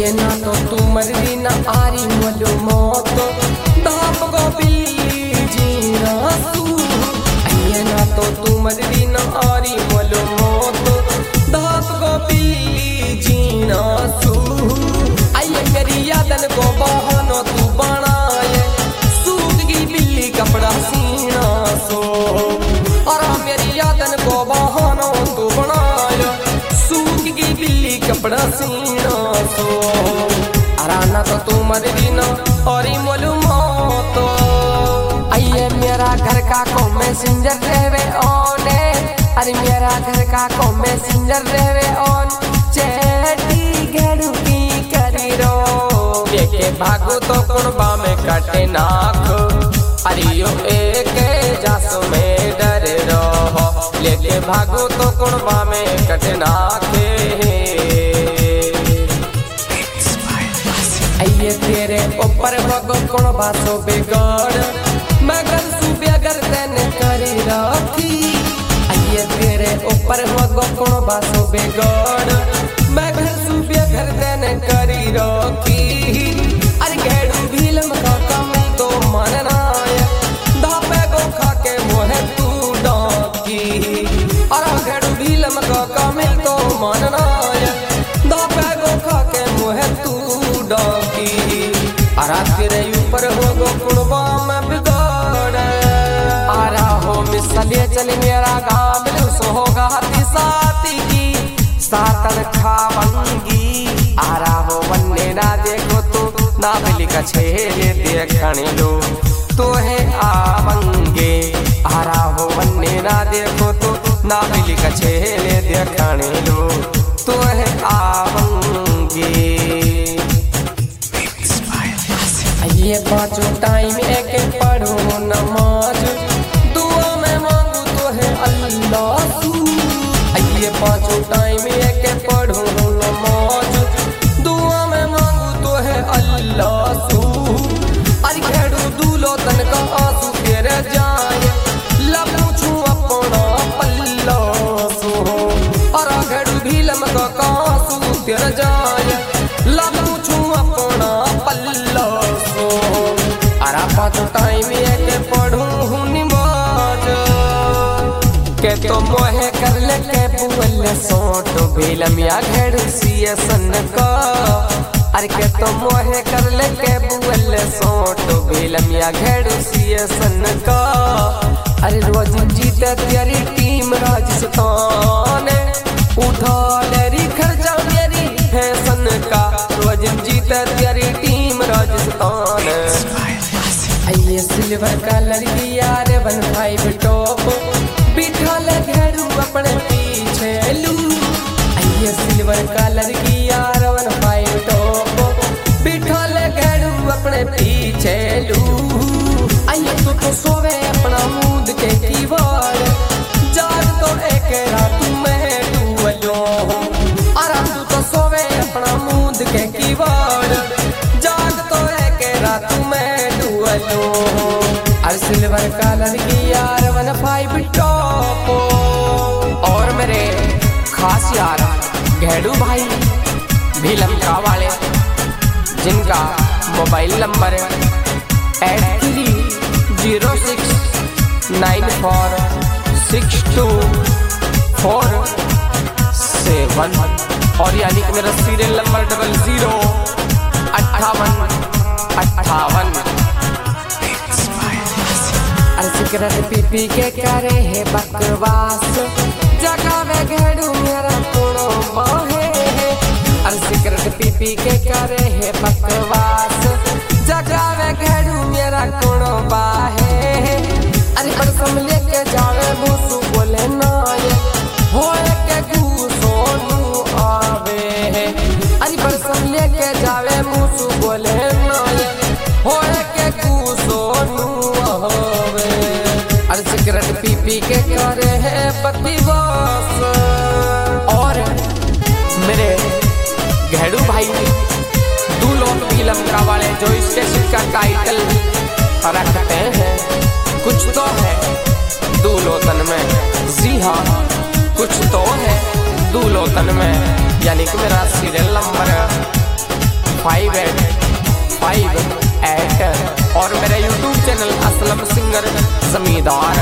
ये ना तो तू मरदी ना आरी मोलो मौत दाप गो बिल्ली जीना तू। ये ना तो तू मरदी ना आरी मोलो मौत दाप गो बिल्ली जीना तू। आइए मेरी यादन को बहानो तू बनाए सूख गई बिल्ली कपड़ा सीना सो। और मेरी यादन को बहानो तू बनाए सूख गई बिल्ली कपड़ा सीना सो। अराना तो तू मरदी ना और मालूमात। आइए मेरा घर का को मैसेंजर रहवे ऑन है। अरे मेरा घर का को मैसेंजर रहवे ऑन चैटी घेड़ू की करी रो। देखे भागो तो कुर्बा में कटे नाख। अरे यो एक जासो में डर रहो लेके भागो तो कुर्बा में कटे नाखे। आइए तेरे ऊपर भगो कौन बासो बिगड़ मगर सुबह अगर तेने करी रखी। आइए तेरे ऊपर भगो कौन बासो बिगड़ मगर सुबह अगर तेने करी रखी। अरे घेड़ू भीलम का कमी तो मानना दापे गो खा के मोहे तू डाकी। और घेड़ू भीलम का कमी तो मानना दापे गो खा के मोहे तू डाकी। आरा तेरे ऊपर हो गो कुर्बा में बिगाड़। आरा हो मिसले चल मेरा गाँव सो होगा हाथी साथी की सातन खावंगी। आरा हो बन्ने ना देखो तो ना बिली का छेले देखने लो तो है आवंगे। आरा हो बन्ने ना देखो तो ना बिली का छेले देखने लो तो है आवंगे। ये पांचों टाइम एक पढ़ो नमाज दुआ में मांगू तो है अल्लाह तू। ये पांचों टाइम एक पढ़ो नमाज दुआ में मांगू तो है अल्लाह तू। अरे घेड़ू दूलो तन का आंसू तेरे जाए लपूछू अपना पल्ला सो। और घेड़ू भीलम का आंसू तेरे जाए लपूछू अपना पल्ला सो। अरा पांचों टाइम एक पढ़ू निमाज के तो मोहे कर ले के बुअल सोट भीलम या घेड़ू सिए सन का। अरे के तो मोहे कर ले के बुअल सोट भीलम या घेड़ू सिए सन का। अरे रोज जीते तेरी टीम राजस्थान उठा लेरी खर्चा मेरी फैशन का। रोज जीते तेरी टीम राजस्थान। आइए सिल्वर कलर की यार 15 टॉप बिठा ले घेड़ू अपने पीछे लू। आइए सिल्वर कलर की यार 15 टॉप बिठा ले घेड़ू अपने पीछे लू। आइए तो सोवे अपना मूद के कीवाड़ जाग तो एक रात में डूबलो। अरे तू तो सोवे अपना मूद के कीवाड़ जाग तो एक रात में डूबलो। अरे सिल्वर कलर की यार 15 टॉप। और मेरे खास यार घेड़ू भाई भीलम का वाले जिनका मोबाइल नंबर 83062447 और यानी कि मेरा सीरियल नंबर 005858। सिगरेट पी पी के करे है बकवास जगह में घेड़ू मेरा कोनो बाहे। अरे सिगरेट पी पी के करे है बकवास जगह में घेड़ू मेरा कोनो बाहे। अरे बरसम लेके जावे भूसू बोले नाय होए के घूसोनू आवे। अरे बरसम लेके जावे भूसू बोले नाय होए के घूसोनू आवे। अरे सिगरेट पी पी के करे है बकवास। और मेरे घेड़ू भाई दूलोक भीलम का वाले जो इसके का टाइटल रखते हैं कुछ तो है दूलोतन में। जी हाँ कुछ तो है दूलोतन में यानी कि मेरा सीरियल नंबर 58 और मेरा YouTube चैनल असलम सिंगर जमींदार।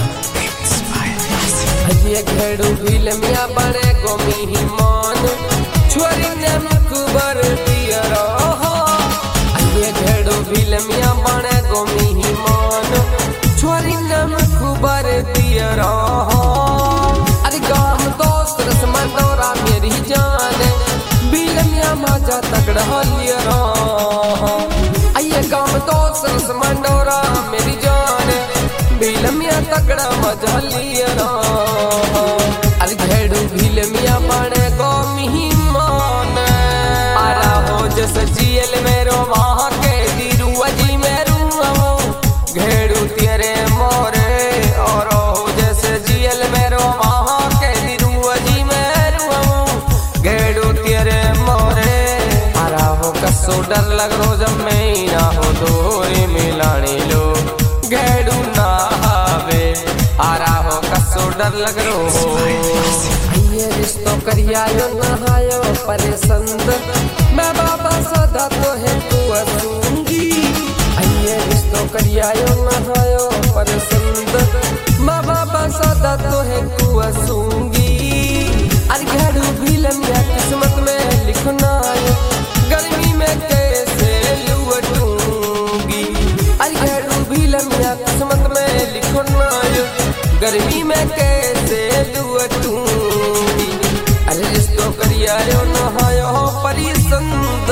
ये घेड़ू बिल मिया बड़े गोमी ही मान छोरी ने मुखबर दिया रहा। ये घेड़ू बिल मिया बड़े गोमी ही मान छोरी ने मुखबर दिया रहा। अरे गाम दोस्त रस्मा दौरा मेरी जान बिल मिया माजा तगड़ा लिया रहा। आइए गाम दोस्त रस्मा दौरा मेरी जान बिल मिया तगड़ा मजा लिया रहा। अरे घेड़ू बिल मिया बड़े गोमी ही मान आरा हो जैसे जियल मेरो वहाँ के दिरू अजी मेरो घेड़ू तेरे मोरे और हो जैसे जियल मेरो वहाँ के दिरू अजी मेरो घेड़ू तेरे मोरे। आरा हो कसो डर लग रो जब मैं ना हो दोरी मिलानी लो घेड़ू ना आवे। आरा हो कसो डर लग रो ये रिश्तों करियायो नहायो परेसंद मैं बाबा सदा तो है तू असूंगी। ये रिश्तों करियायो नहायो परेसंद मैं बाबा सदा तो है तू असूंगी। अरे घेड़ू बिल मिया किस्मत में लिखना गर्मी में कैसे लुटूंगी। अरे घेड़ू बिल मिया किस्मत में लिखना गर्मी में कैसे लुटूंगी। अरे रिश्तों करियायो नहायो परेसंद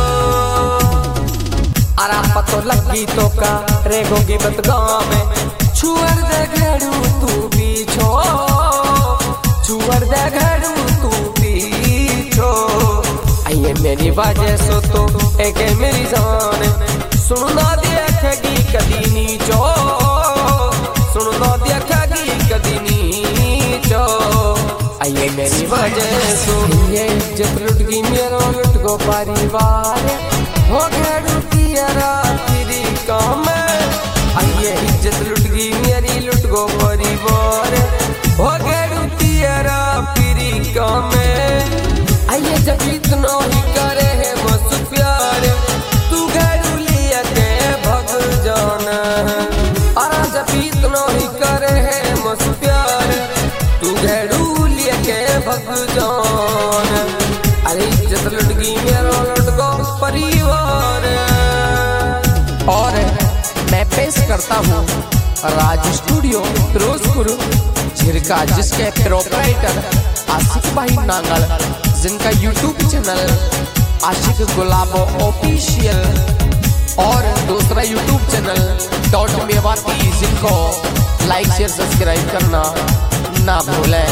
आरा पतो लगी तो का रेगोगी बदगाम में छुअर दे घेड़ू तू पीछो छुअर दे घेड़ू तू पीछो। आइए मेरी वजह सो तो एक मेरी जान सुनना देखेगी कदी नीचो सुनना देखेगी कदी नीचो। आइए मेरी वजह सो ये इज्जत लुट गई मेरो लुट गो परिवार हो घेड़ू तेरा तेरी काम। आइए इज्जत लुट गई मेरी लुट गो परिवार हो घेड़ू तेरा तेरी काम। आइए जब इतना ही करे है बस प्यार तू घेड़ू लिया के भग जाना। अरे जब इतना ही करे है बस प्यार तू घेड़ू लिया के भग जाना। अरे इज्जत लुट गई मेरा लुट गो परिवार। और मैं पेश करता हूँ राज स्टूडियो फिरोजपुर झिरका जिसके प्रोपराइटर आशिक भाई नांगल जिनका YouTube channel Ashiq Gulabo official और दूसरा यूट्यूब चैनल डॉट मेवाती जिनको लाइक शेयर सब्सक्राइब करना ना भूलें।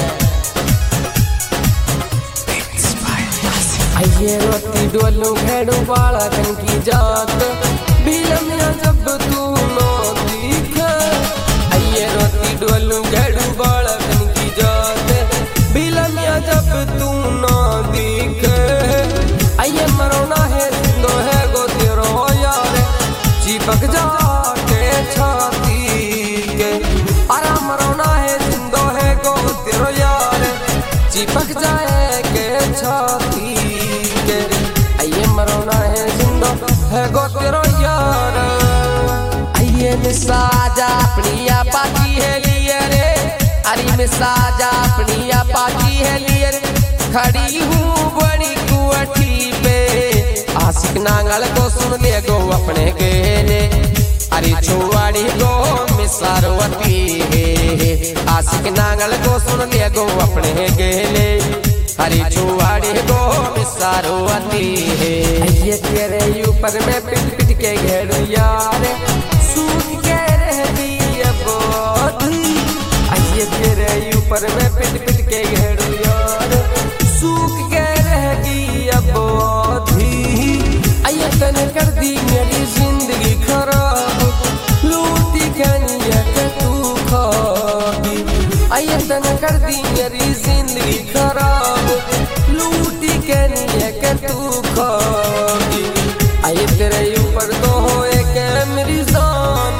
आइए रोटी डोलू घेड़ू बालकन की जात बिल मिया जब तू नो दिख। आइए रोटी डोलू घेड़ू बालकन की जात बिल मिया जब तू नो दिख। आइए मरोना है जिंदो है गो तेरो यार चिपक जाके छाती के। आरा मरोना है जिंदो है गो तेरो यार चिपक जाए के छाती के। आइए मरोना है जिंदो है गो तेरो यार। आइए मिसाजा अपनी पाची है लिए रे अरे मिसाजा अपनी पाची है लिए रे खड़ी हूँ बड़ी कुअठी पे। आशिक नांगल को सुन ले गो अपने गेले अरे छुआड़ी गो मिसारवती है। आशिक नांगल को सुन ले गो अपने गेले अरे छुआड़ी गो मिसारवती है। ये तेरे ऊपर में पिट पिट के घेड़ू यार सूख के रह दिया बोधी। ये तेरे ऊपर में पिट पिट के घेड़ू यार सूख के रह गई बोधी। आइए तने कर दी मेरी जिंदगी खराब लूटी कनिया के तू खाबी। आइए तने कर दी मेरी जिंदगी खराब लूटी कनिया के तू खाबी। आइए तेरे ऊपर तो हो एक मेरी जान।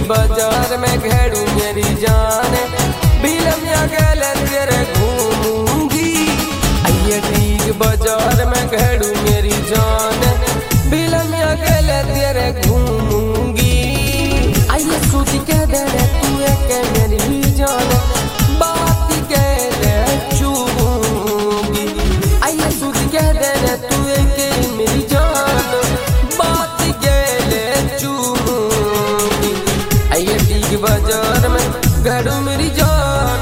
बाजार में घेरू मेरी जान, बिलम या गले तेरे घूमूंगी। आइए ठीक बाजार में घेरू मेरी जान, बिलम या गले तेरे घूमूंगी। आइए सूझ के दे रे तू एक मेरी जान, बात के ले चूंगी। आइए सूझ के दे रे तू एक मेरी जान, बात के ले चूंगी। आइए ठीक बाजार में घेरू मेरी जान।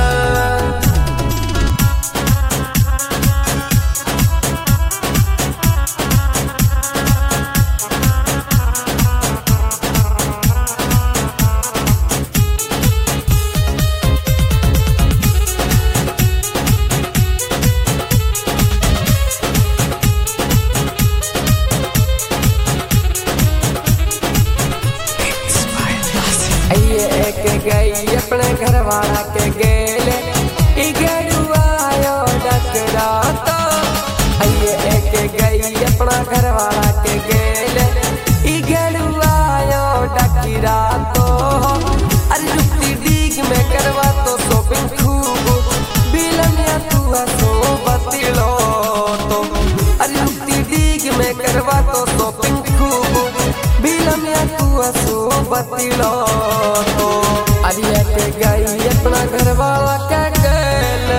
गई अपने घर वाला के गेले आयो डकराता। आइए एक गई अपना घर वाला के गेले आयो डकरातो। अरे रुकती डीग में करवा तो शॉपिंग खूब, बिलम या तू सो बतिलो तो। अरे रुकती डीग में करवा तो शॉपिंग खूब, बिलम या तू सो बतिलो तो। अरे के गई अपना घर वाला के गेले।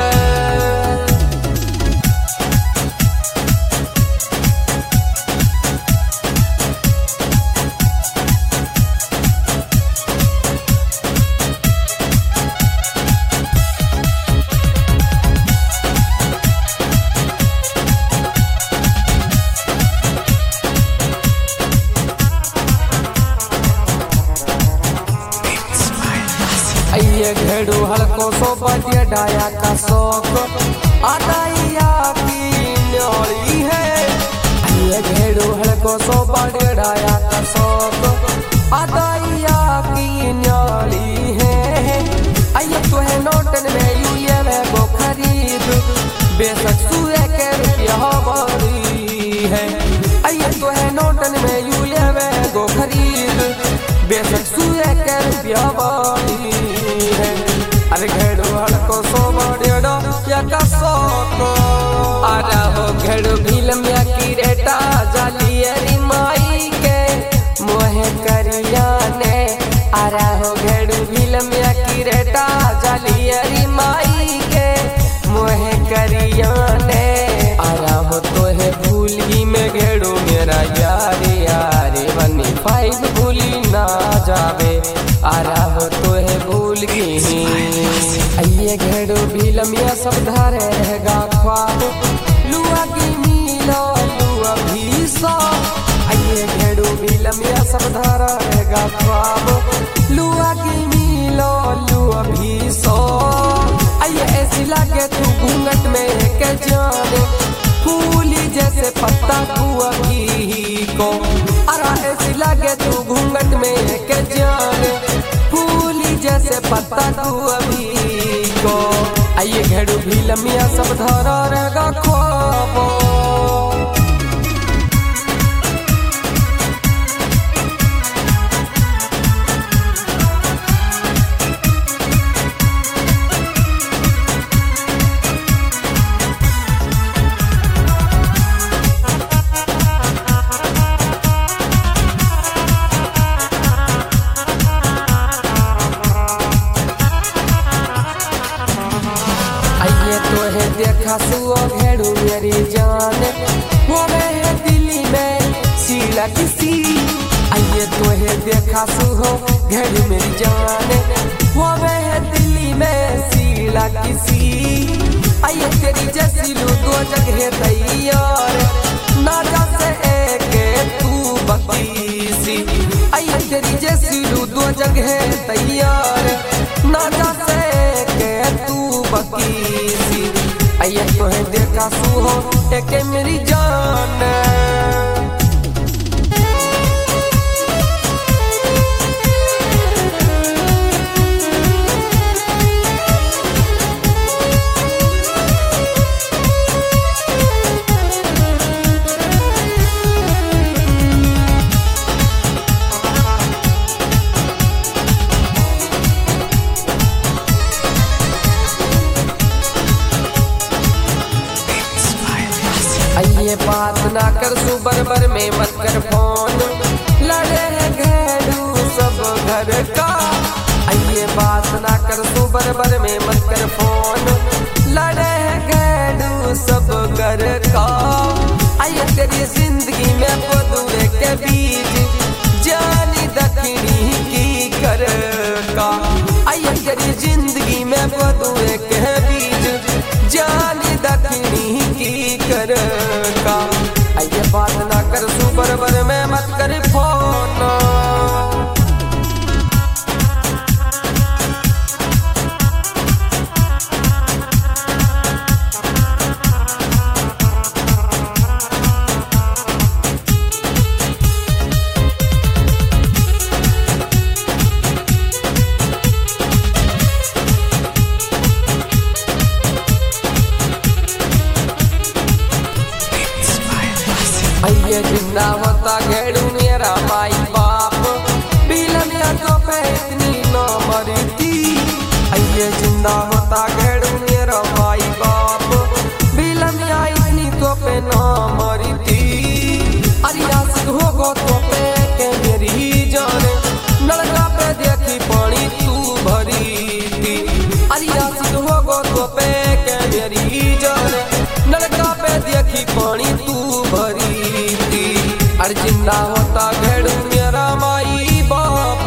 आइए घेरू हल्को सो बजे डाया का शौक, आदाइया की न्योली है। आइए घेरू हल्को सो बजे डाया का शौक, आदाइया की न्योली है। आइए तो है नोटन में यू ये वो खरीद, बेशक सुए के रुपया बड़ी है। आइए तो है नोटन में यू ये वो खरीद, बेशक सुए के रुपया बड़ी। अरे घेरू हल्को सो बड़ेडो या का शौक, आरा हो घेरू फिल्म या की रेटा जालियरी माई के मोहे करिया ने। आरा हो घेरू फिल्म या की रेटा जालियरी माई के मोहे करिया ने। आरा हो तो है भूली में घेरू मेरा यारे यारे 15 भूली ना जावे। आरा हो तो है भूल गई। आइए घेरू फिल्म या सब धारे रहेगा ख्वाब, लुआ की मिलो लुआ भी सो। आइए घेरू फिल्म या सब धारा रहेगा ख्वाब, लुआ की मिलो लुआ भी सो। आइए ऐसी लगे तू घूंघट में के जाने, फूली जैसे पत्ता कुआ भी को। अरा ऐसी लगे तू घूंघट में के जाने, फूली जैसे पत्ता कुआ भी को। आइए घेरू फिल्म या सब धारा रहेगा ख्वाब। तो है देखा सुओ घेरू मेरी जान, वो है दिल्ली में शीला किसी। आइए तो है देखा सुओ घेरू मेरी जान, वो है दिल्ली में शीला किसी। आइए तेरी जैसी लू दो जगह तैयार, ना जा से एक तू बकीसी। आइए तेरी जैसी लू दो जगह तैयार, ना जा से एक तू बकीसी। आइए तो है देखा सुहो एक मेरी जान। बात ना कर सुबर बर में मत कर फोन, लड़े है घेरू सब घर का। ये बात ना कर सुबर बर में मत कर फोन, लड़े है घेरू सब घर का। आइए तेरी जिंदगी में बदुए के बीच जानी दखनी की कर का। आइए तेरी जिंदगी में बदुए के बीच जानी दखनी की कर का। आइए बात ना कर सुबर बर में मत कर फोन। ये जिंदा होता घेड़ू मेरा माई बाप, बिलनिया तो पे इतनी न मरती। ये जिंदा होता घेड़ू मेरा माई बाप, बिलनिया इतनी तो पे न मरती। अरे आशिक हो गो तो पे के मेरी जान, नलका पे देखी पानी तू भरी थी। अरे आशिक हो गो तो पे के मेरी जान, नलका पे देखी पानी तू भरी। अरे जिंदा होता घेड़ू मेरा माई बाप।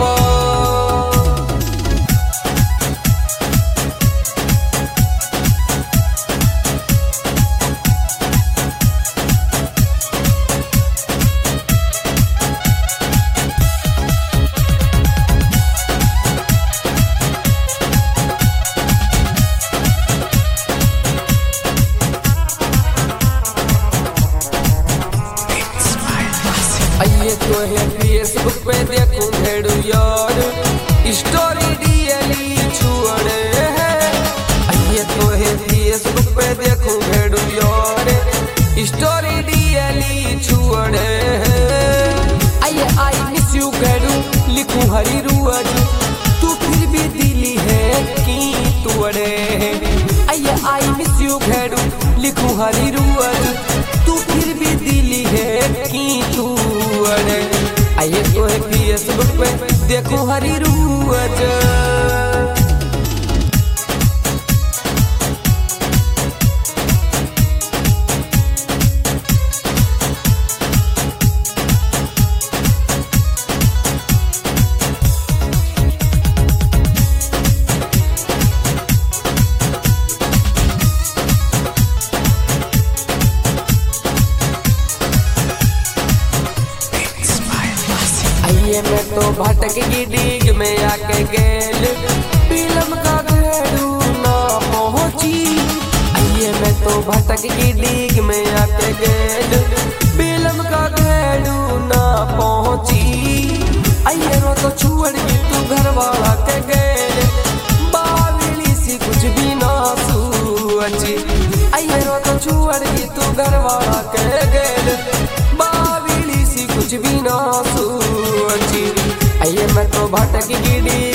ये तो है फेसबुक पे देखूं घेड़ू यार, स्टोरी डीएली छुड़े है। ये तो है फेसबुक पे देखूं घेड़ू यार, स्टोरी डीएली छुड़े है। आइए आई मिस यू घेड़ू लिखूं हरी रुअज, तू फिर भी दिली है कि तुअड़े है। आइए आई मिस यू घेड़ू लिखूं हरी रुअज, तू फिर भी दिली है कि तू। आइए तो है फेसबुक पे देखो हरी रुअज। ये मैं तो भटक की डीग में आके गेल, फिल्म का घेड़ू ना पहुंची। ये मैं तो भटक की डीग में आके गेल, फिल्म का घेड़ू ना पहुंची। आइए रो तो छुअड़ की तू घर वाला के गेल, बावली सी कुछ भी ना सूची। आइए रो तो छुअड़ की तू घर वाला के गेल, बावली सी कुछ भी ना सूची। आइए मैं तो भटक की